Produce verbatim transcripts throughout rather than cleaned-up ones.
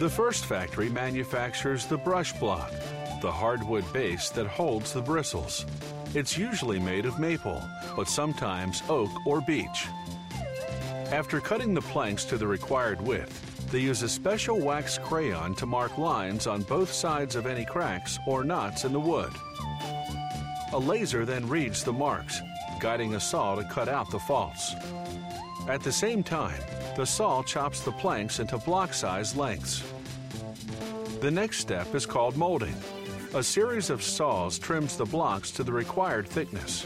The first factory manufactures the brush block, the hardwood base that holds the bristles. It's usually made of maple, but sometimes oak or beech. After cutting the planks to the required width, they use a special wax crayon to mark lines on both sides of any cracks or knots in the wood. A laser then reads the marks, guiding a saw to cut out the faults. At the same time, the saw chops the planks into block-sized lengths. The next step is called molding. A series of saws trims the blocks to the required thickness.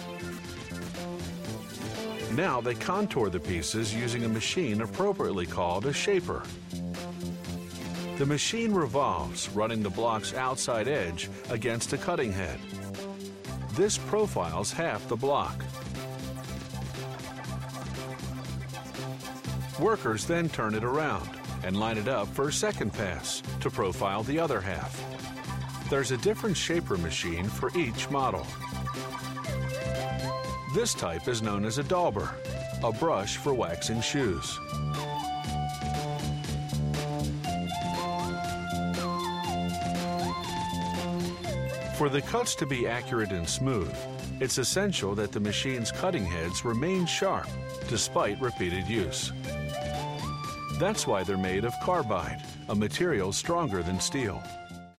Now they contour the pieces using a machine appropriately called a shaper. The machine revolves, running the block's outside edge against a cutting head. This profiles half the block. Workers then turn it around and line it up for a second pass to profile the other half. There's a different shaper machine for each model. This type is known as a dauber, a brush for waxing shoes. For the cuts to be accurate and smooth, it's essential that the machine's cutting heads remain sharp despite repeated use. That's why they're made of carbide, a material stronger than steel.